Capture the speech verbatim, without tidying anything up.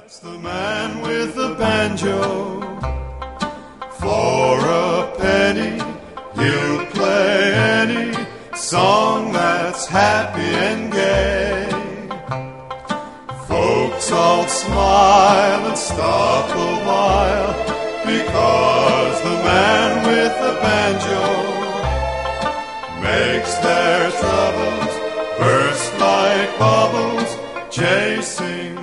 It's the man with the banjo. For a penny, he'll play any song that's happy and gay. Folks all smile and stop a while, because the man with the banjo makes their troubles burst like bubbles, chasing